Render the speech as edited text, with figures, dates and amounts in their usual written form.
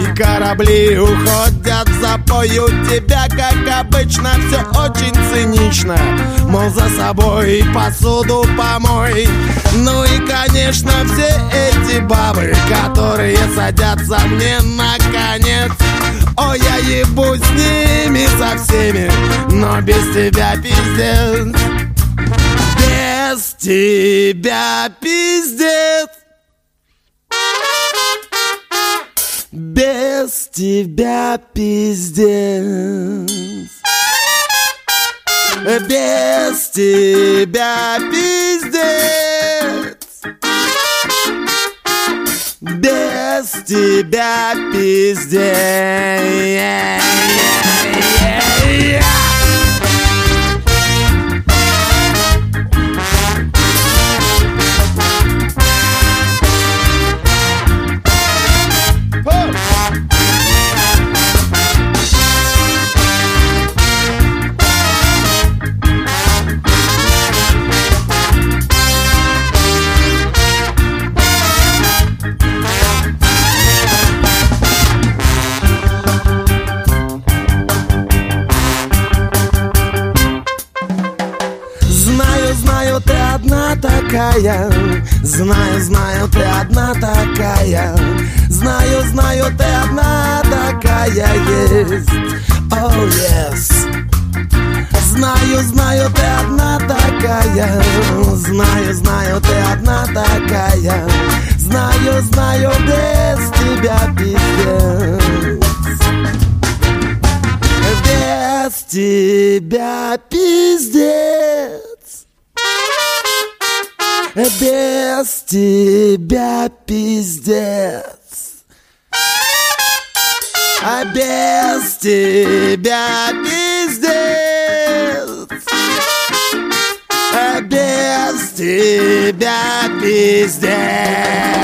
корабли уходят в запой. У тебя, как обычно, все очень цинично. Мол, за собой посуду помой. Ну и, конечно, все эти бабы, которые садятся мне на конец. О, я ебу с ними со всеми, но без тебя пиздец. Без тебя пиздец. Без тебя пиздец. Без тебя пиздец. Без тебя пиздец. Знаю, ты одна такая. Знаю, ты одна такая. Знаю, ты одна такая есть. Oh yes. Знаю, ты одна такая. Знаю, ты одна такая. Знаю, без тебя пиздец. Без тебя пиздец. Без тебя пиздец. Без тебя пиздец. Без тебя пиздец.